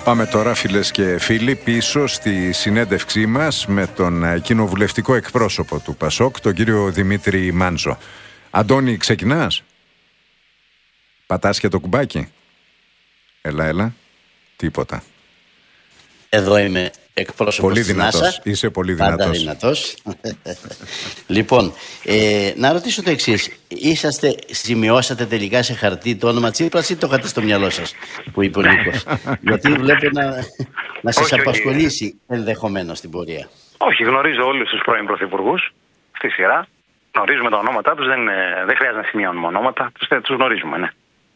Πάμε τώρα, φίλες και φίλοι, πίσω στη συνέντευξή μας με τον κοινοβουλευτικό εκπρόσωπο του ΠΑΣΟΚ, τον κύριο Δημήτρη Μάντζο. Αντώνη, ξεκινάς? Πατάς και το κουμπάκι? Έλα. Τίποτα. Εδώ είμαι εκπρόσωπος πολύ της δυνατός. ΝΑΣΑ. Είσαι πολύ Πάντα δυνατός. Λοιπόν, να ρωτήσω το εξής. Σημειώσατε τελικά σε χαρτί το όνομα Τσίπρας ή το είχατε στο μυαλό σας που είπε ο Νίκος? Γιατί βλέπω να σας απασχολήσει ενδεχομένως στην πορεία. Όχι, γνωρίζω όλους τους πρώην πρωθυπουργούς στη σειρά. Γνωρίζουμε τα ονόματά τους, δεν χρειάζεται να σημειώνουμε ονόματα. Τους γνωρίζουμε, ναι.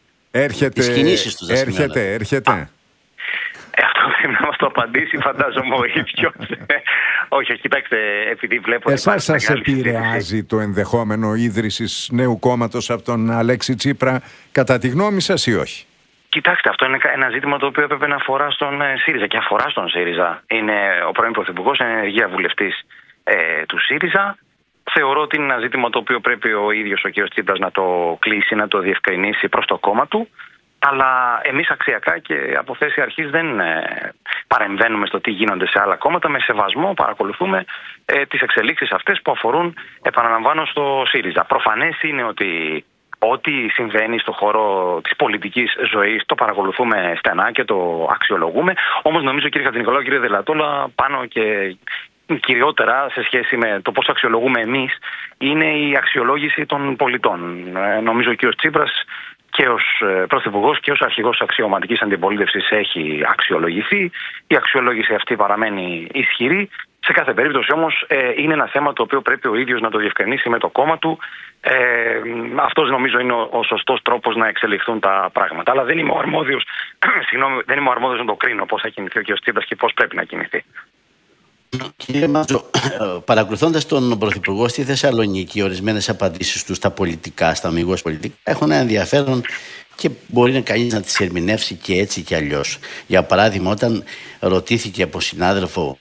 Έρχεται. Αυτό πρέπει να μας το απαντήσει, φαντάζομαι ο ίδιος. Όχι, κοιτάξτε, επειδή βλέπω... Εσάς σας επηρεάζει το ενδεχόμενο ίδρυσης νέου κόμματος από τον Αλέξη Τσίπρα, κατά τη γνώμη σας, ή όχι? Κοιτάξτε, αυτό είναι ένα ζήτημα το οποίο έπρεπε να αφορά στον ΣΥΡΙΖΑ και αφορά στον ΣΥΡΙΖΑ. Είναι ο πρώην Πρωθυπουργός, είναι ενεργεία βουλευτής του ΣΥΡΙΖΑ. Θεωρώ ότι είναι ένα ζήτημα το οποίο πρέπει ο ίδιος ο κ. Τσίπρας να το κλείσει, να το διευκρινίσει προς το κόμμα του. Αλλά εμείς αξιακά και από θέση αρχής δεν παρεμβαίνουμε στο τι γίνονται σε άλλα κόμματα. Με σεβασμό παρακολουθούμε τις εξελίξεις αυτές που αφορούν, επαναλαμβάνω, στο ΣΥΡΙΖΑ. Προφανές είναι ότι ό,τι συμβαίνει στον χώρο της πολιτικής ζωής το παρακολουθούμε στενά και το αξιολογούμε. Όμως νομίζω, κύριε Χατζηνικολάου, κύριε Δελατόλα, πάνω και κυριότερα σε σχέση με το πώς αξιολογούμε εμείς, είναι η αξιολόγηση των πολιτών. Νομίζω ο κ. Τσίπρας και ως πρωθυπουργός και ως αρχηγός αξιωματικής αντιπολίτευσης έχει αξιολογηθεί. Η αξιολόγηση αυτή παραμένει ισχυρή. Σε κάθε περίπτωση όμως είναι ένα θέμα το οποίο πρέπει ο ίδιος να το διευκρινίσει με το κόμμα του. Αυτός νομίζω είναι ο σωστός τρόπος να εξελιχθούν τα πράγματα. Αλλά δεν είμαι ο αρμόδιος, δεν είμαι ο αρμόδιος να το κρίνω πώς θα κινηθεί ο κ. Τσίπρας και πώς πρέπει να κινηθεί. Κύριε Μάντζο, παρακολουθώντας τον Πρωθυπουργό στη Θεσσαλονίκη, ορισμένες απαντήσεις του στα πολιτικά, στα αμιγώς πολιτικά, έχουν ένα ενδιαφέρον και μπορεί να κανείς να τις ερμηνεύσει και έτσι και αλλιώς. Για παράδειγμα, όταν ρωτήθηκε από συνάδελφο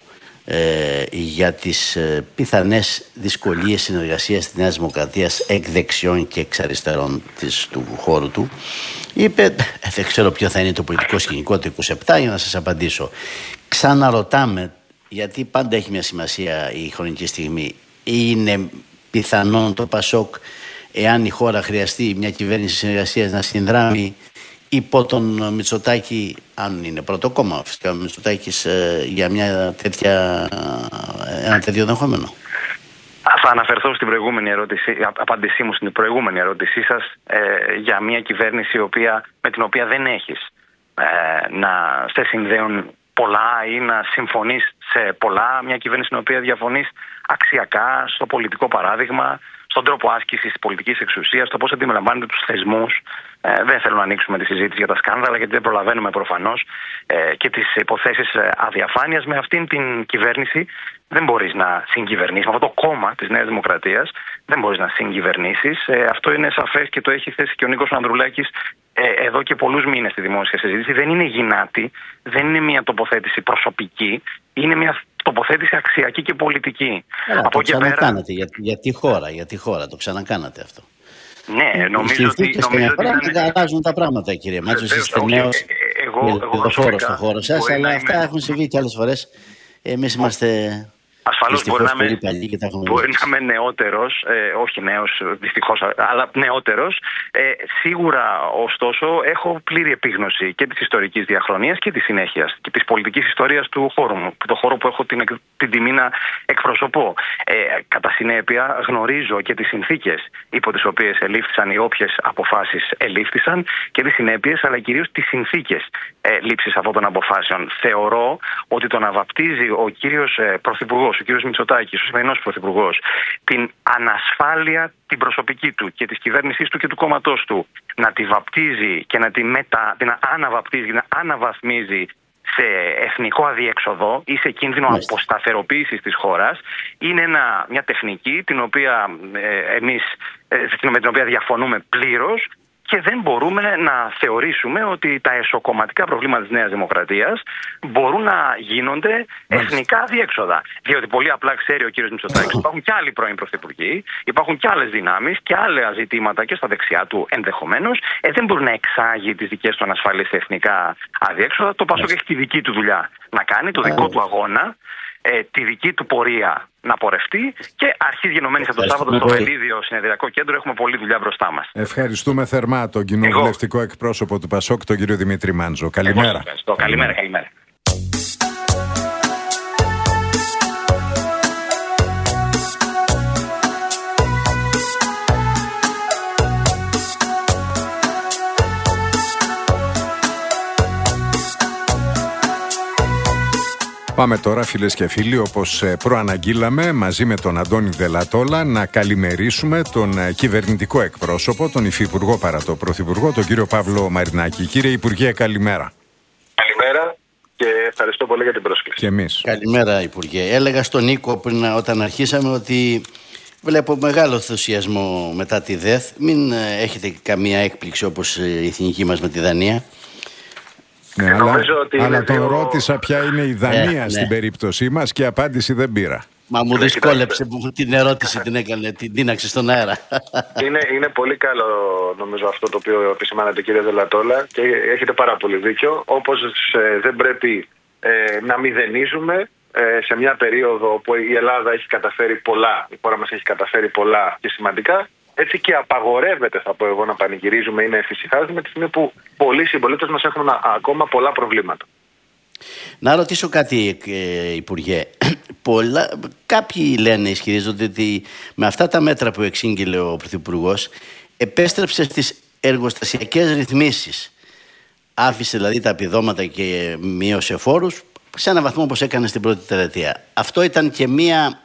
για τις πιθανές δυσκολίες συνεργασίας της Νέας Δημοκρατίας εκ δεξιών και εξ αριστερών του χώρου του, είπε, δεν ξέρω ποιο θα είναι το πολιτικό σκηνικό το 27, για να σας απαντήσω. Ξαναρωτάμε, γιατί πάντα έχει μια σημασία η χρονική στιγμή. Είναι πιθανόν το ΠΑΣΟΚ, εάν η χώρα χρειαστεί μια κυβέρνηση συνεργασίας, να συνδράμει υπό τον Μητσοτάκη, αν είναι πρώτο κόμμα φυσικά ο Μητσοτάκης, για ένα τέτοιο ενδεχόμενο? Θα αναφερθώ στην προηγούμενη ερώτηση, απάντησή μου στην προηγούμενη ερώτησή σας, για μια κυβέρνηση με την οποία δεν έχεις να σε συνδέουν πολλά ή να συμφωνείς σε πολλά. Μια κυβέρνηση στην οποία διαφωνείς αξιακά στο πολιτικό παράδειγμα, στον τρόπο άσκησης της πολιτικής εξουσίας, στο πώς αντιμετωπίζετε τους θεσμούς. Δεν θέλω να ανοίξουμε τη συζήτηση για τα σκάνδαλα, γιατί δεν προλαβαίνουμε προφανώς και τις υποθέσεις αδιαφάνειας. Με αυτήν την κυβέρνηση δεν μπορείς να συγκυβερνήσεις. Με αυτό το κόμμα της Νέας Δημοκρατίας δεν μπορείς να συγκυβερνήσεις. Αυτό είναι σαφές και το έχει θέσει και ο Νίκος Ανδρουλάκης εδώ και πολλούς μήνες στη δημόσια συζήτηση. Δεν είναι γυνάτη, δεν είναι μια τοποθέτηση προσωπική, είναι μια τοποθέτηση αξιακή και πολιτική. Από το ξανακάνατε για τη χώρα, το ξανακάνατε αυτό. Ναι, νομίζω ότι αλλάζουν τα πράγματα, κύριε Μάτσο. Είστε νέος ελπιδοφόρος στο χώρο σας, αλλά αυτά έχουν συμβεί και άλλες φορές. Εμείς είμαστε... Ασφαλώς μπορεί να είμαι νεότερος, όχι νέος δυστυχώς, αλλά νεότερος. Σίγουρα, ωστόσο, έχω πλήρη επίγνωση και της ιστορικής διαχρονίας και της συνέχειας και της πολιτικής ιστορίας του χώρου μου, το χώρο που έχω την τιμή να εκπροσωπώ. Κατά συνέπεια, γνωρίζω και τις συνθήκες υπό τις οποίες ελήφθησαν οι όποιες αποφάσεις ελήφθησαν και τις συνέπειες, αλλά κυρίως τις συνθήκες λήψης αυτών των αποφάσεων. Θεωρώ ότι το να βαπτίζει ο κύριος Πρωθυπουργός, ο κύριος Μητσοτάκης, ο σημερινός Πρωθυπουργός, την ανασφάλεια την προσωπική του και της κυβέρνησής του και του κόμματός του, να τη βαπτίζει και την αναβαπτίζει, να αναβαθμίζει σε εθνικό αδιέξοδο ή σε κίνδυνο αποσταθεροποίησης της χώρας, είναι μια τεχνική την οποία με την οποία διαφωνούμε πλήρως και δεν μπορούμε να θεωρήσουμε ότι τα εσωκομματικά προβλήματα της Νέας Δημοκρατίας μπορούν να γίνονται εθνικά διέξοδα. Διότι πολύ απλά ξέρει ο κύριος Μητσοτάκης, υπάρχουν και άλλοι πρώην πρωθυπουργοί, υπάρχουν και άλλες δυνάμεις και άλλα ζητήματα και στα δεξιά του ενδεχομένως. Δεν μπορεί να εξάγει τις δικές του ανασφάλειες σε εθνικά αδιέξοδα. Το ΠΑΣΟΚ έχει τη δική του δουλειά να κάνει, το δικό του αγώνα, τη δική του πορεία να πορευτεί και αρχίζει γενομένη από το Σάββατο στο Βελίδιο Συνεδριακό Κέντρο. Έχουμε πολλή δουλειά μπροστά μας. Ευχαριστούμε θερμά τον κοινοβουλευτικό εκπρόσωπο του ΠΑΣΟΚ, τον κύριο Δημήτρη Μάντζο. Καλημέρα. Καλημέρα. Πάμε τώρα, φίλες και φίλοι, όπως προαναγγείλαμε, μαζί με τον Αντώνη Δελατόλα να καλημερίσουμε τον κυβερνητικό εκπρόσωπο, τον υφυπουργό παρά το πρωθυπουργό, τον κύριο Παύλο Μαρινάκη. Κύριε Υπουργέ, καλημέρα. Καλημέρα και ευχαριστώ πολύ για την πρόσκληση. Και εμείς. Καλημέρα, Υπουργέ. Έλεγα στον Νίκο πριν, όταν αρχίσαμε, ότι βλέπω μεγάλο ενθουσιασμό μετά τη ΔΕΘ. Μην έχετε καμία έκπληξη όπως η εθνική μας με τη Δανία. Ναι, αλλά τον ρώτησα ποια είναι η Δανία στην περίπτωσή μας και απάντηση δεν πήρα. Μα μου δυσκόλεψε που την ερώτηση την έκανε, την δίναξε στον αέρα. Είναι πολύ καλό, νομίζω, αυτό το οποίο επισημάνατε, κύριε Δελατόλα, και έχετε πάρα πολύ δίκιο. Όπως δεν πρέπει να μηδενίζουμε σε μια περίοδο που η Ελλάδα έχει καταφέρει πολλά, η χώρα μας έχει καταφέρει πολλά και σημαντικά, έτσι και απαγορεύεται, θα πω εγώ, να πανηγυρίζουμε ή να εφησυχάζουμε τη στιγμή που πολλοί συμπολίτες μας έχουν ακόμα πολλά προβλήματα. Να ρωτήσω κάτι, Υπουργέ. Κάποιοι λένε, ισχυρίζονται ότι με αυτά τα μέτρα που εξήγηλε ο Πρωθυπουργός επέστρεψε στις εργοστασιακές ρυθμίσεις. Άφησε δηλαδή τα επιδόματα και μείωσε φόρους σε έναν βαθμό όπως έκανε στην πρώτη τετραετία. Αυτό ήταν και μία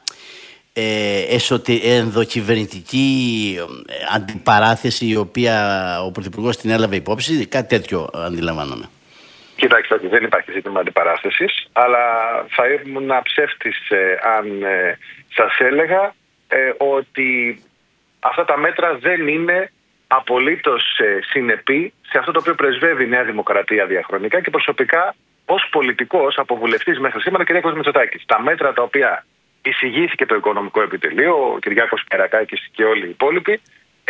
ενδοκυβερνητική αντιπαράθεση η οποία ο Πρωθυπουργός την έλαβε υπόψη. Κάτι τέτοιο αντιλαμβάνομαι. Κοιτάξτε, δεν υπάρχει ζήτημα αντιπαράθεσης, αλλά θα ήμουν ψεύτης αν σας έλεγα ότι αυτά τα μέτρα δεν είναι απολύτως συνεπή σε αυτό το οποίο πρεσβεύει η Νέα Δημοκρατία διαχρονικά και προσωπικά ως πολιτικός, από βουλευτής μέχρι σήμερα, κ. Μητσοτάκης. Τα μέτρα τα οποία εισηγήθηκε το Οικονομικό Επιτελείο, ο Κυριάκος Μητσοτάκης και όλοι οι υπόλοιποι,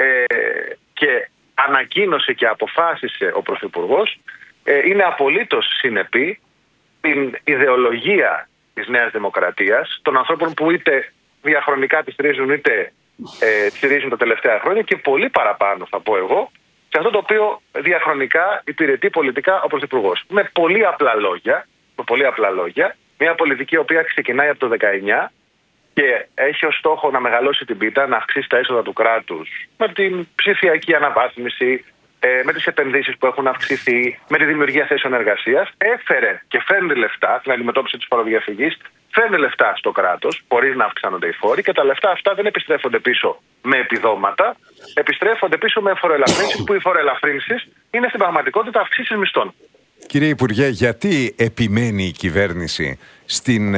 και ανακοίνωσε και αποφάσισε ο Πρωθυπουργός, είναι απολύτως συνεπή την ιδεολογία της Νέας Δημοκρατίας, των ανθρώπων που είτε διαχρονικά τη στηρίζουν είτε στηρίζουν τα τελευταία χρόνια και πολύ παραπάνω, θα πω εγώ, σε αυτό το οποίο διαχρονικά υπηρετεί πολιτικά ο Πρωθυπουργός. Με πολύ απλά λόγια, μια πολιτική η οποία ξεκινάει από το 19 και έχει ως στόχο να μεγαλώσει την πίτα, να αυξήσει τα έσοδα του κράτους με την ψηφιακή αναβάθμιση, με τις επενδύσεις που έχουν αυξηθεί, με τη δημιουργία θέσεων εργασίας. Έφερε και φέρνει λεφτά στην αντιμετώπιση της φοροδιαφυγής, φέρνει λεφτά στο κράτος, χωρίς να αυξάνονται οι φόροι, και τα λεφτά αυτά δεν επιστρέφονται πίσω με επιδόματα, επιστρέφονται πίσω με φοροελαφρύνσεις, που οι φοροελαφρύνσεις είναι στην πραγματικότητα αυξήσεις μισθών. Κύριε Υπουργέ, γιατί επιμένει η κυβέρνηση στην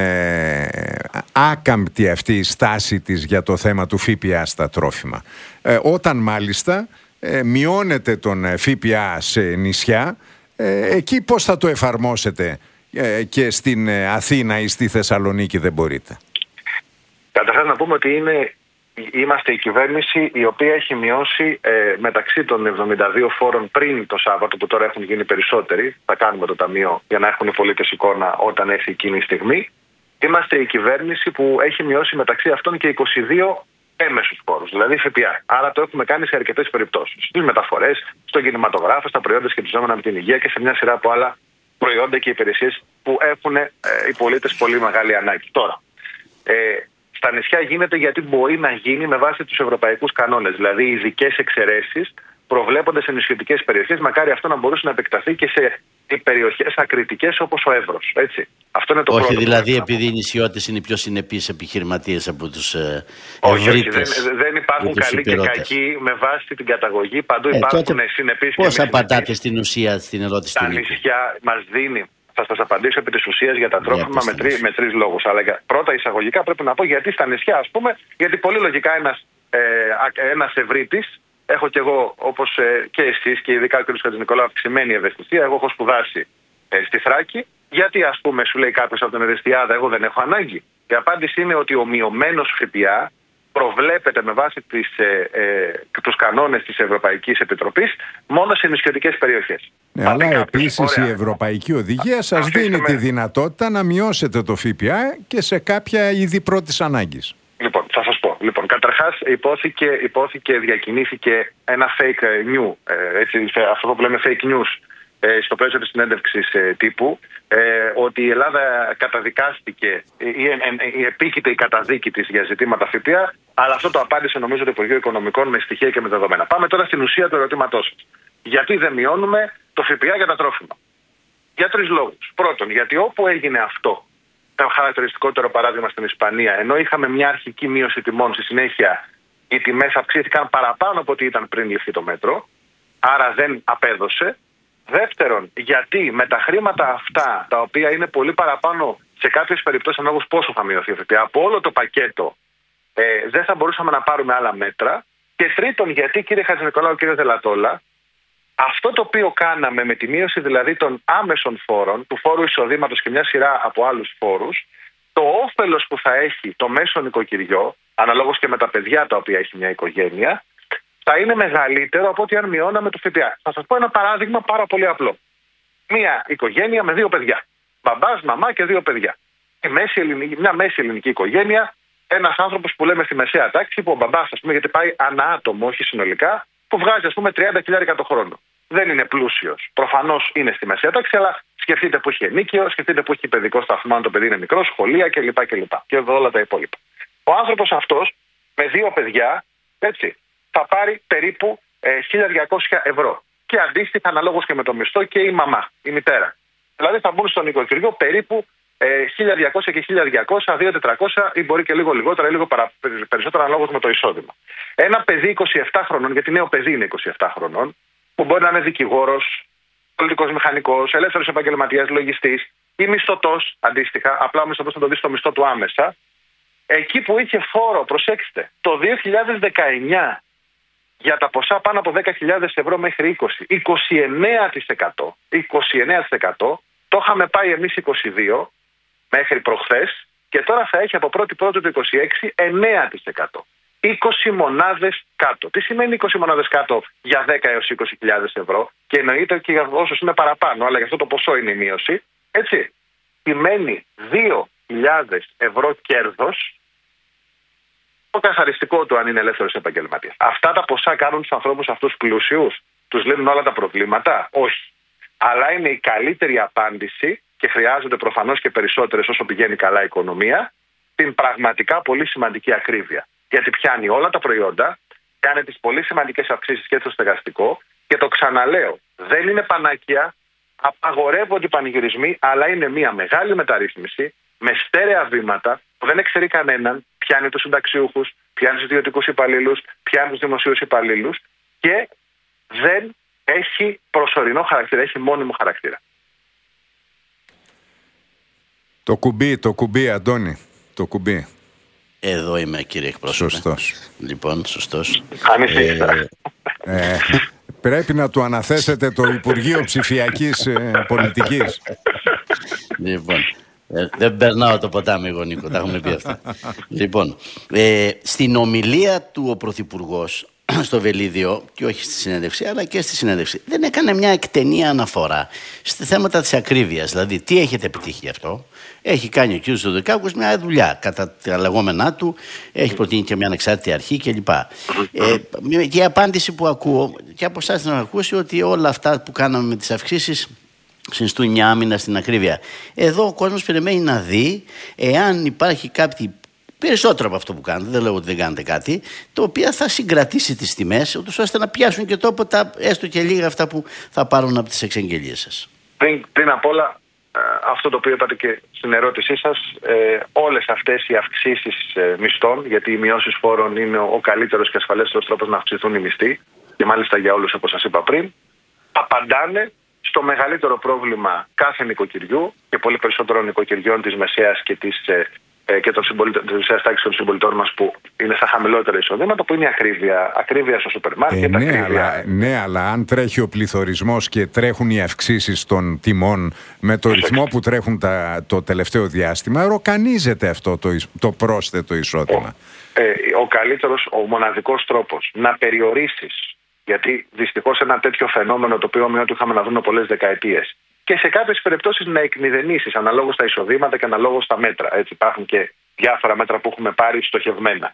άκαμπτη αυτή στάση της για το θέμα του ΦΠΑ στα τρόφιμα, όταν μάλιστα μειώνεται τον ΦΠΑ σε νησιά? Εκεί πώς θα το εφαρμόσετε και στην Αθήνα ή στη Θεσσαλονίκη δεν μπορείτε? Καταρχάς να πούμε ότι είμαστε η κυβέρνηση η οποία έχει μειώσει μεταξύ των 72 φόρων πριν το Σάββατο, που τώρα έχουν γίνει περισσότεροι, θα κάνουμε το ταμείο για να έχουν οι πολίτες εικόνα όταν έρθει εκείνη η στιγμή. Είμαστε η κυβέρνηση που έχει μειώσει μεταξύ αυτών και 22 έμεσους φόρους, δηλαδή ΦΠΑ. Άρα το έχουμε κάνει σε αρκετές περιπτώσεις. Στις μεταφορές, στον κινηματογράφο, στα προϊόντα σχετιζόμενα με την υγεία και σε μια σειρά από άλλα προϊόντα και υπηρεσίες που έχουν οι πολίτες πολύ μεγάλη ανάγκη. Τώρα, στα νησιά γίνεται γιατί μπορεί να γίνει με βάση τους ευρωπαϊκούς κανόνες. Δηλαδή, ειδικές εξαιρέσεις προβλέπονται σε νησιωτικές περιοχές. Μακάρι αυτό να μπορούσε να επεκταθεί και σε περιοχές ακριτικές όπως ο Εύρος. Έτσι. Αυτό είναι το όχι, πρώτο. δηλαδή, επειδή οι νησιώτες είναι πιο συνεπείς επιχειρηματίες από τους ευρύτες. Όχι, δεν υπάρχουν καλοί και κακοί με βάση την καταγωγή. Παντού υπάρχουν συνεπείς και πώς απαντάτε στην ουσία στην ερώτηση του Νίκου? Τα νησιά μας δίνει. Θα σας απαντήσω επί της ουσίας για τα τρόφιμα με τρεις λόγους. Αλλά πρώτα εισαγωγικά πρέπει να πω γιατί στα νησιά, ας πούμε, γιατί πολύ λογικά ένας ευρύτης έχω κι εγώ, όπως και εσείς και ειδικά ο κ. Χατζηνικολάου, αυξημένη ευαισθησία. Εγώ έχω σπουδάσει στη Θράκη. Γιατί, ας πούμε, σου λέει κάποιος από τον Ερεστιάδα, εγώ δεν έχω ανάγκη. Η απάντηση είναι ότι ο μειωμένος ΦΠΑ προβλέπεται με βάση τους κανόνες της Ευρωπαϊκής Επιτροπής μόνο σε νησιωτικές περιοχές. Ναι, αλλά επίσης η Ευρωπαϊκή Οδηγία σας δίνει τη δυνατότητα να μειώσετε το ΦΠΑ και σε κάποια είδη πρώτης ανάγκης. Λοιπόν, θα σας πω. Λοιπόν, καταρχάς διακινήθηκε ένα fake news, αυτό που λέμε fake news, στο πλαίσιο της συνέντευξης τύπου, ότι η Ελλάδα καταδικάστηκε ή επίκειται η καταδίκη της για ζητήματα ΦΠΑ, αλλά αυτό το απάντησε νομίζω το Υπουργείο Οικονομικών με στοιχεία και με δεδομένα. Πάμε τώρα στην ουσία του ερωτήματός σας. Γιατί δεν μειώνουμε το ΦΠΑ για τα τρόφιμα? Για 3 λόγους. Πρώτον, γιατί όπου έγινε αυτό, το χαρακτηριστικότερο παράδειγμα στην Ισπανία, ενώ είχαμε μια αρχική μείωση τιμών, στη συνέχεια οι τιμές αυξήθηκαν παραπάνω από ό,τι ήταν πριν ληφθεί το μέτρο, άρα δεν απέδωσε. Δεύτερον, γιατί με τα χρήματα αυτά, τα οποία είναι πολύ παραπάνω σε κάποιες περιπτώσεις ανάλογα πόσο θα μειωθεί ο ΦΠΑ, από όλο το πακέτο δεν θα μπορούσαμε να πάρουμε άλλα μέτρα. Και τρίτον, γιατί, κύριε Χατζηνικολάου, κύριε Δελατόλα, αυτό το οποίο κάναμε με τη μείωση δηλαδή των άμεσων φόρων, του φόρου εισοδήματος και μια σειρά από άλλους φόρους, το όφελος που θα έχει το μέσο νοικοκυριό, αναλόγως και με τα παιδιά τα οποία έχει μια οικογένεια, θα είναι μεγαλύτερο από ό,τι αν μειώναμε το ΦΠΑ. Θα σας πω ένα παράδειγμα πάρα πολύ απλό. Μια οικογένεια με 2 παιδιά. Μπαμπάς, μαμά και 2 παιδιά. Μια μέση ελληνική οικογένεια, ένας άνθρωπος που λέμε στη μεσαία τάξη, που ο μπαμπάς, ας πούμε, γιατί πάει ανά άτομο, όχι συνολικά, που βγάζει, ας πούμε, 30.000 το χρόνο. Δεν είναι πλούσιος. Προφανώς είναι στη μεσαία τάξη, αλλά σκεφτείτε που έχει ενίκιο, σκεφτείτε που έχει παιδικό σταθμό, αν το παιδί είναι μικρό, σχολεία κλπ. Και όλα τα υπόλοιπα. Ο άνθρωπος αυτός με 2 παιδιά, έτσι, θα πάρει περίπου 1.200 ευρώ. Και αντίστοιχα, αναλόγως και με το μισθό, και η μαμά, η μητέρα. Δηλαδή θα μπουν στο νοικοκυριό περίπου 1.200 και 1.200, 2.400 ή μπορεί και λίγο λιγότερα ή λίγο περισσότερα, αναλόγως με το εισόδημα. Ένα παιδί 27 χρονών, γιατί νέο παιδί είναι 27 χρονών, που μπορεί να είναι δικηγόρος, πολιτικός μηχανικός, ελεύθερος επαγγελματίας, λογιστής ή μισθωτός, αντίστοιχα, απλά ο μισθωτός θα το δει στο μισθό του άμεσα, εκεί που είχε φόρο, προσέξτε, το 2019 για τα ποσά πάνω από 10.000 ευρώ μέχρι 20, 29%, 29%, το είχαμε πάει εμείς 22% μέχρι προχθές και τώρα θα έχει από 1η του 26 9%. 20 μονάδες κάτω. Τι σημαίνει 20 μονάδες κάτω για 10 έως 20.000 ευρώ? Και εννοείται και για όσους είναι παραπάνω, αλλά για αυτό το ποσό είναι η μείωση. Έτσι. Σημαίνει 2.000 ευρώ κέρδος, το καθαριστικό του αν είναι ελεύθερος επαγγελματίας. Αυτά τα ποσά κάνουν τους ανθρώπους αυτούς πλούσιους? Τους λύνουν όλα τα προβλήματα? Όχι. Αλλά είναι η καλύτερη απάντηση και χρειάζονται προφανώς και περισσότερες όσο πηγαίνει καλά η οικονομία, την πραγματικά πολύ σημαντική ακρίβεια. Γιατί πιάνει όλα τα προϊόντα, κάνει τις πολύ σημαντικές αυξήσεις και στο στεγαστικό και το ξαναλέω, δεν είναι πανάκια, απαγορεύονται οι πανηγυρισμοί, αλλά είναι μια μεγάλη μεταρρύθμιση με στέρεα βήματα που δεν εξαιρεί κανέναν, πιάνει τους συνταξιούχους, πιάνει τους ιδιωτικούς υπαλλήλους, πιάνει τους δημοσίους υπαλλήλους και δεν έχει προσωρινό χαρακτήρα, έχει μόνιμο χαρακτήρα. Το κουμπί, Αντώνη, το κουμπί. Εδώ είμαι, κύριε εκπρόσωπε. Σωστός. Λοιπόν, σωστός. Πρέπει να του αναθέσετε το Υπουργείο Ψηφιακής Πολιτικής. Λοιπόν, δεν περνάω το ποτάμι εγώ, Νίκο, τα έχουμε πει αυτά. Λοιπόν, στην ομιλία του ο Πρωθυπουργός στο Βελίδιο, και όχι στη συνέντευξη αλλά και στη συνέντευξη, δεν έκανε μια εκτενή αναφορά στη θέματα της ακρίβειας. Δηλαδή, τι έχετε επιτύχει γι' αυτό? Έχει κάνει ο κ. Δωδεκάκος μια δουλειά κατά τα λεγόμενά του, έχει προτείνει και μια ανεξάρτητη αρχή κλπ. Και η απάντηση που ακούω και από εσάς να ακούσει ότι όλα αυτά που κάναμε με τις αυξήσεις συνιστούν μια άμυνα στην ακρίβεια. Εδώ ο κόσμος περιμένει να δει εάν υπάρχει κάτι περισσότερο από αυτό που κάνετε, δεν λέω ότι δεν κάνετε κάτι, το οποίο θα συγκρατήσει τις τιμές, ώστε να πιάσουν και τόπο έστω και λίγα αυτά που θα πάρουν από τις εξαγγελίες σας. Πριν απ' όλα, αυτό το οποίο είπατε και στην ερώτησή σας, όλες αυτές οι αυξήσεις μισθών, γιατί οι μειώσεις φόρων είναι ο καλύτερος και ασφαλέστερος τρόπος να αυξηθούν οι μισθοί, και μάλιστα για όλους όπως σας είπα πριν, απαντάνε στο μεγαλύτερο πρόβλημα κάθε νοικοκυριού και πολύ περισσότερων νοικοκυριών της μεσαίας και της και της τάξης των συμπολιτών μας που είναι στα χαμηλότερα εισοδήματα, που είναι η ακρίβεια στο σούπερ μάρκετ. Ναι, αλλά αν τρέχει ο πληθωρισμός και τρέχουν οι αυξήσεις των τιμών με το ρυθμό που τρέχουν το τελευταίο διάστημα, ροκανίζεται αυτό το πρόσθετο εισόδημα. Ο μοναδικός τρόπος να περιορίσεις, γιατί δυστυχώς ένα τέτοιο φαινόμενο το οποίο είχαμε να δούμε πολλές δεκαετίες, και σε κάποιες περιπτώσεις να εκμηδενήσεις αναλόγως τα εισοδήματα και αναλόγως τα μέτρα. Έτσι, υπάρχουν και διάφορα μέτρα που έχουμε πάρει στοχευμένα.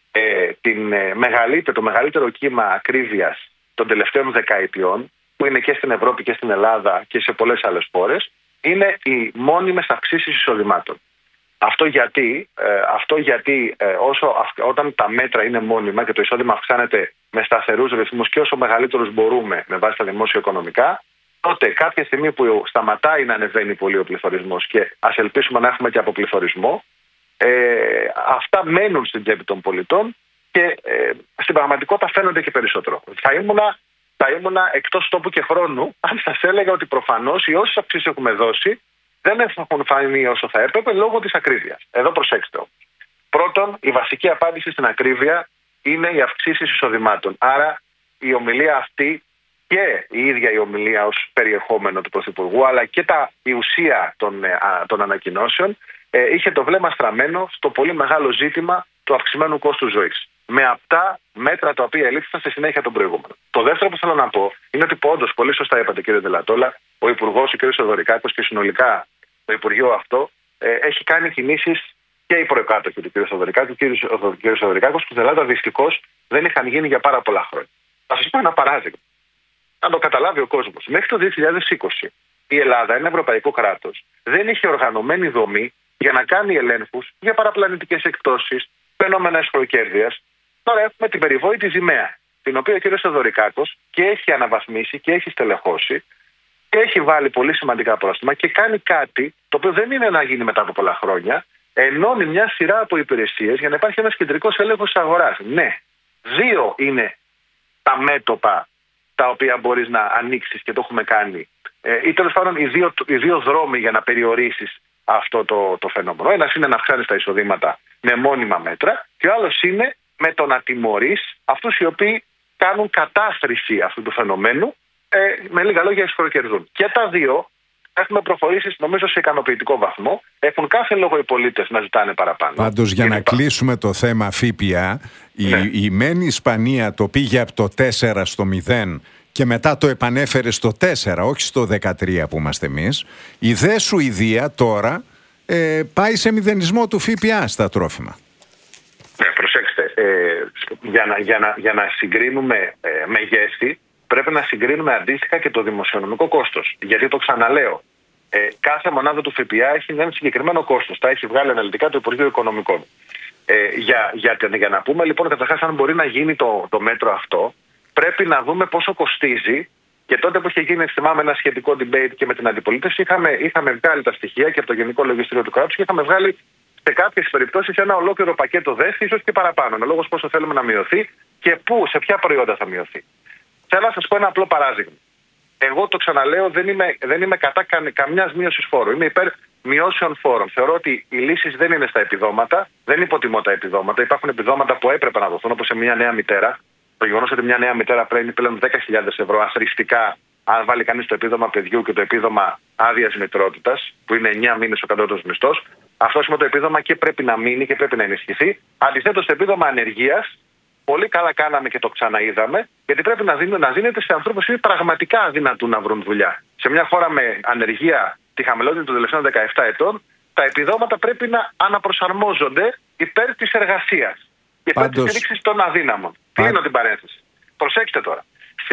Το μεγαλύτερο κύμα ακρίβειας των τελευταίων δεκαετιών, που είναι και στην Ευρώπη και στην Ελλάδα και σε πολλές άλλες χώρες, είναι οι μόνιμες αυξήσεις εισοδημάτων. Αυτό γιατί όταν τα μέτρα είναι μόνιμα και το εισόδημα αυξάνεται με σταθερούς ρυθμούς και όσο μεγαλύτερους μπορούμε με βάση τα δημόσια οικονομικά, τότε κάποια στιγμή που σταματάει να ανεβαίνει πολύ ο πληθωρισμός και ας ελπίσουμε να έχουμε και αποπληθωρισμό, αυτά μένουν στην τσέπη των πολιτών και στην πραγματικότητα φαίνονται και περισσότερο. Θα ήμουνα εκτός τόπου και χρόνου αν σας έλεγα ότι προφανώς οι όσες αυξήσεις έχουμε δώσει δεν έχουν φανεί όσο θα έπρεπε λόγω της ακρίβειας. Εδώ προσέξτε όμως. Πρώτον, η βασική απάντηση στην ακρίβεια είναι οι αυξήσεις εισοδημάτων. Άρα η ομιλία αυτή και η ίδια η ομιλία ως περιεχόμενο του Πρωθυπουργού, αλλά και η ουσία των ανακοινώσεων είχε το βλέμμα στραμμένο στο πολύ μεγάλο ζήτημα του αυξημένου κόστου ζωής. Με αυτά μέτρα τα οποία ελήφθησαν στη συνέχεια των προηγούμενων. Το δεύτερο που θέλω να πω είναι ότι όντως πολύ σωστά είπατε, κύριε Ντελατόλα, ο Υπουργός, ο κ. Θεοδωρικάκος και συνολικά το Υπουργείο αυτό έχει κάνει κινήσεις και οι προεκάτοχοι του κ. Θεοδωρικάκου και ο κ. Θεοδωρικάκος που στην Ελλάδα δυστυχώς δεν είχαν γίνει για πάρα πολλά χρόνια. Θα σας πω ένα παράδειγμα. Να το καταλάβει ο κόσμος. Μέχρι το 2020 η Ελλάδα, ένα ευρωπαϊκό κράτος, δεν είχε οργανωμένη δομή για να κάνει ελέγχους για παραπλανητικές εκπτώσεις, φαινόμενα αισχροκέρδειας. Τώρα έχουμε την περιβόητη ζημαία, την οποία ο κ. Θεοδωρικάκος και έχει αναβαθμίσει και έχει στελεχώσει και έχει βάλει πολύ σημαντικά πρόστιμα και κάνει κάτι το οποίο δεν είναι να γίνει μετά από πολλά χρόνια. Ενώνει μια σειρά από υπηρεσίες για να υπάρχει ένας κεντρικός έλεγχος της αγοράς. Ναι, 2 είναι τα μέτωπα τα οποία μπορείς να ανοίξεις και το έχουμε κάνει. Ή τέλος πάντων οι δύο δρόμοι για να περιορίσεις αυτό το φαινόμενο. Ένας είναι να αυξάνεις τα εισοδήματα με μόνιμα μέτρα και ο άλλος είναι με το να τιμωρείς αυτούς οι οποίοι κάνουν κατάχρηση αυτού του φαινομένου, με λίγα λόγια αισχροκερδούν. Και τα δύο έχουμε προχωρήσει νομίζω σε ικανοποιητικό βαθμό. Έχουν κάθε λόγο οι πολίτες να ζητάνε παραπάνω. Πάντως για να κλείσουμε το θέμα ΦΠΑ, η μένη Ισπανία το πήγε από το 4 στο 0 και μετά το επανέφερε στο 4, όχι στο 13 που είμαστε εμείς. Η δε Σουηδία τώρα πάει σε μηδενισμό του ΦΠΑ στα τρόφιμα. Ναι, προσέξτε, για να συγκρίνουμε μεγέθη, πρέπει να συγκρίνουμε αντίστοιχα και το δημοσιονομικό κόστος. Γιατί το ξαναλέω, κάθε μονάδα του ΦΠΑ έχει ένα συγκεκριμένο κόστος. Τα έχει βγάλει αναλυτικά το Υπουργείο Οικονομικών. Για να πούμε λοιπόν καταρχάς αν μπορεί να γίνει το μέτρο αυτό, πρέπει να δούμε πόσο κοστίζει. Και τότε που είχε γίνει, θυμάμαι, ένα σχετικό debate και με την αντιπολίτευση, είχαμε βγάλει τα στοιχεία και από το Γενικό Λογιστήριο του κράτους και είχαμε βγάλει σε κάποιες περιπτώσεις ένα ολόκληρο πακέτο δέσμη, ίσως και παραπάνω. Με λόγος πόσο θέλουμε να μειωθεί και σε ποια προϊόντα θα μειωθεί. Θέλω να σας πω ένα απλό παράδειγμα. Εγώ το ξαναλέω, δεν είμαι κατά καμιάς μείωσης φόρου. Είμαι υπέρ μειώσεων φόρων. Θεωρώ ότι οι λύσεις δεν είναι στα επιδόματα, δεν υποτιμώ τα επιδόματα. Υπάρχουν επιδόματα που έπρεπε να δοθούν, όπως σε μια νέα μητέρα. Το γεγονός ότι μια νέα μητέρα παίρνει πλέον 10.000 ευρώ αθροιστικά, αν βάλει κανείς το επίδομα παιδιού και το επίδομα άδειας μητρότητας, που είναι 9 μήνες ο κατώτατος μισθός, αυτό είναι το επίδομα και πρέπει να μείνει και πρέπει να ενισχυθεί. Αντιθέτως, το επίδομα ανεργίας, πολύ καλά κάναμε και το ξαναείδαμε, γιατί πρέπει να δίνεται σε ανθρώπους που είναι πραγματικά αδυνατούν να βρουν δουλειά. Σε μια χώρα με ανεργία τη χαμηλότερη των τελευταίων 17 ετών, τα επιδόματα πρέπει να αναπροσαρμόζονται υπέρ της εργασίας και υπέρ της στήριξης των αδύναμων. Κλείνω την παρένθεση. Προσέξτε τώρα. Σε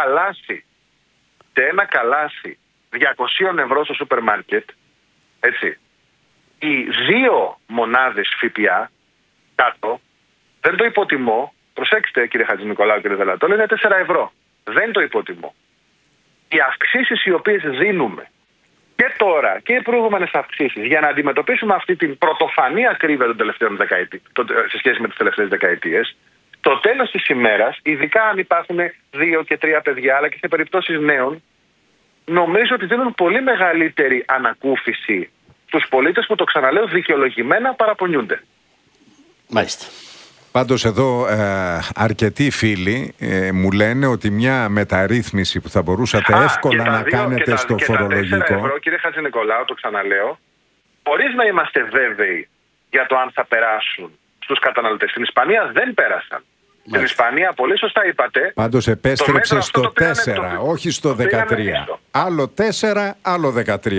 ένα καλάσι 200 ευρώ στο σούπερ μάρκετ, έτσι, οι 2 μονάδες ΦΠΑ κάτω, δεν το υποτιμώ. Προσέξτε, κύριε Χατζηνικολάου, κύριε Δελατόλα, είναι 4 ευρώ. Δεν το υποτιμώ. Οι αυξήσεις οι οποίες δίνουμε και τώρα και οι προηγούμενες αυξήσεις για να αντιμετωπίσουμε αυτή την πρωτοφανή ακρίβεια των τελευταίων σε σχέση με τις τελευταίες δεκαετίες, το τέλος της ημέρας, ειδικά αν υπάρχουν 2 και 3 παιδιά, αλλά και σε περιπτώσεις νέων, νομίζω ότι δίνουν πολύ μεγαλύτερη ανακούφιση στους πολίτες που, το ξαναλέω, δικαιολογημένα παραπονιούνται. Μάλιστα. Πάντως εδώ αρκετοί φίλοι μου λένε ότι μια μεταρρύθμιση που θα μπορούσατε εύκολα να κάνετε στο φορολογικό. Και τα 4 ευρώ, κύριε Χατζηνικολάου, το ξαναλέω, χωρίς να είμαστε βέβαιοι για το αν θα περάσουν στους καταναλωτές. Στην Ισπανία δεν πέρασαν. Στην Ισπανία, πολύ σωστά είπατε. Πάντως επέστρεψε στο 4, όχι στο 13. Άλλο 4, άλλο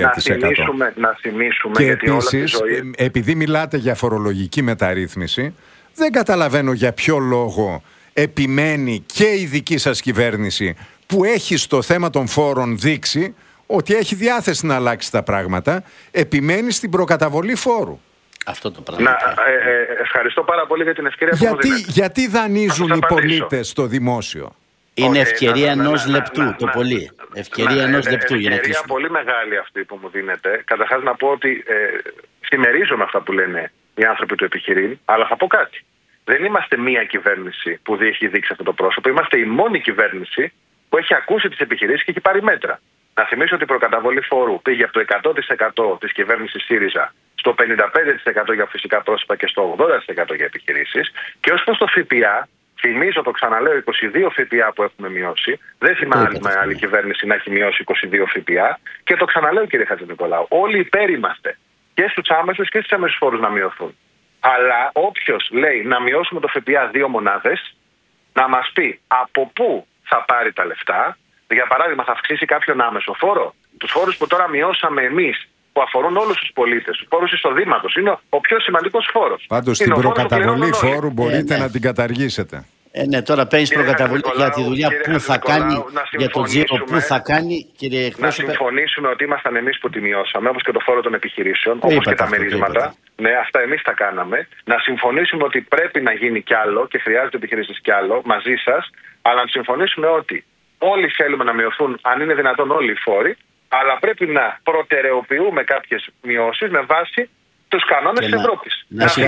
13%. Να θυμίσουμε και γιατί επίσης, όλα τη ζωή... επειδή μιλάτε για φορολογική μεταρρύθμιση, δεν καταλαβαίνω για ποιο λόγο επιμένει και η δική σας κυβέρνηση, που έχει στο θέμα των φόρων δείξει ότι έχει διάθεση να αλλάξει τα πράγματα, επιμένει στην προκαταβολή φόρου. Αυτό το πράγμα. Ευχαριστώ πάρα πολύ για την ευκαιρία που μου δίνετε. Γιατί δανείζουν οι πολίτες στο δημόσιο? Είναι ευκαιρία ενός λεπτού το πολύ. Ευκαιρία ενός λεπτού για να κλείσουμε. Ευκαιρία πολύ μεγάλη αυτή που μου δίνετε. Καταρχάς να πω ότι συμμερίζομαι αυτά που λένε οι άνθρωποι του επιχειρήν, αλλά θα πω κάτι. Δεν είμαστε μία κυβέρνηση που έχει δείξει αυτό το πρόσωπο. Είμαστε η μόνη κυβέρνηση που έχει ακούσει τις επιχειρήσεις και έχει πάρει μέτρα. Να θυμίσω ότι η προκαταβολή φόρου πήγε από το 100% της κυβέρνησης ΣΥΡΙΖΑ στο 55% για φυσικά πρόσωπα και στο 80% για επιχειρήσεις. Και ως προς το ΦΠΑ, θυμίζω, το ξαναλέω, 22 ΦΠΑ που έχουμε μειώσει. Δεν θυμάμαι άλλη κυβέρνηση να έχει μειώσει 22 ΦΠΑ. Και το ξαναλέω, κύριε Χατζηνικολάου, όλοι υπέρ είμαστε και στους άμεσους και στους έμεσους φόρους να μειωθούν. Αλλά όποιος λέει να μειώσουμε το ΦΠΑ 2 μονάδες, να μας πει από πού θα πάρει τα λεφτά. Για παράδειγμα, θα αυξήσει κάποιον άμεσο φόρο. Τους φόρους που τώρα μειώσαμε εμείς, που αφορούν όλους τους πολίτες, τους φόρους εισοδήματος, είναι ο πιο σημαντικός φόρος. Πάντως την προκαταβολή φόρου μπορείτε να την καταργήσετε. Ναι, τώρα παίρνεις προκαταβολή για τη δουλειά που θα κάνει, για το τζίρο που θα κάνει, κύριε εκπρόσωπε. Να συμφωνήσουμε ότι ήμασταν εμείς που τη μειώσαμε, όπως και το φόρο των επιχειρήσεων, όπως και τα μερίσματα. Ναι, αυτά εμείς τα κάναμε. Να συμφωνήσουμε ότι πρέπει να γίνει κι άλλο και χρειάζεται επιχειρήσεις κι άλλο μαζί σας, αλλά να συμφωνήσουμε ότι όλοι θέλουμε να μειωθούν, αν είναι δυνατόν, όλοι οι φόροι, αλλά πρέπει να προτεραιοποιούμε κάποιες μειώσεις με βάση τους κανόνες της Ευρώπης.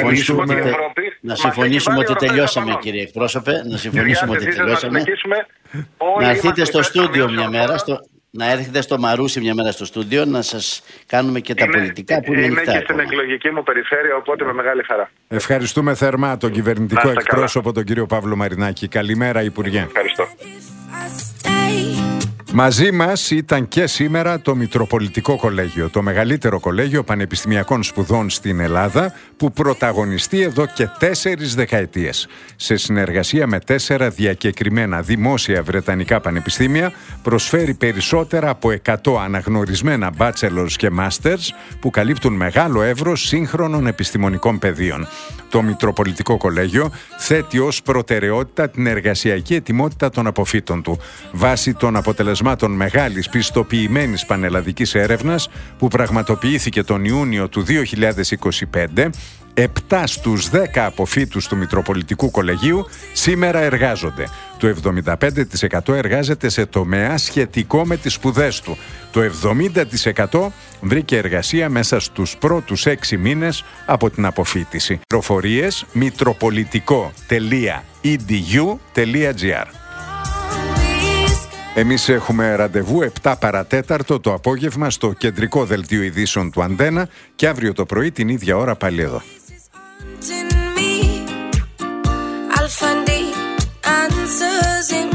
Να συμφωνήσουμε ότι τελειώσαμε, κύριε εκπρόσωπε. Να συμφωνήσουμε ότι τελειώσαμε. Να έρθετε στο στούντιο μια μέρα, να έρθετε στο Μαρούσι μια μέρα στο στούντιο, να σας κάνουμε και τα πολιτικά που είναι ανοιχτά. Είμαι και στην εκλογική μου περιφέρεια, οπότε με μεγάλη χαρά. Ευχαριστούμε θερμά τον κυβερνητικό εκπρόσωπο, τον κύριο Παύλο Μαρινάκη. Καλημέρα, Υπουργέ. Ευχαριστώ. Μαζί μας ήταν και σήμερα το Μητροπολιτικό Κολέγιο, το μεγαλύτερο κολέγιο πανεπιστημιακών σπουδών στην Ελλάδα, που πρωταγωνιστεί εδώ και 4 δεκαετίες. Σε συνεργασία με 4 διακεκριμένα δημόσια βρετανικά πανεπιστήμια, προσφέρει περισσότερα από 100 αναγνωρισμένα bachelors και masters που καλύπτουν μεγάλο εύρος σύγχρονων επιστημονικών πεδίων. Το Μητροπολιτικό Κολέγιο θέτει ως προτεραιότητα την εργασιακή ετοιμότητα των αποφύτων του, βάσει των αποτελεσμάτων μεγάλης πιστοποιημένης πανελλαδικής έρευνας που πραγματοποιήθηκε τον Ιούνιο του 2025. 7 στους 10 αποφύτους του Μητροπολιτικού Κολεγίου σήμερα εργάζονται. Το 75% εργάζεται σε τομέα σχετικό με τις σπουδές του. Το 70% βρήκε εργασία μέσα στους πρώτους 6 μήνες από την αποφύτιση. Πληροφορίες mitropolitico.edu.gr. Εμείς έχουμε ραντεβού 7 παρατέταρτο το απόγευμα στο κεντρικό δελτίο ειδήσεων του Αντένα και αύριο το πρωί την ίδια ώρα πάλι εδώ. I'll find the answers in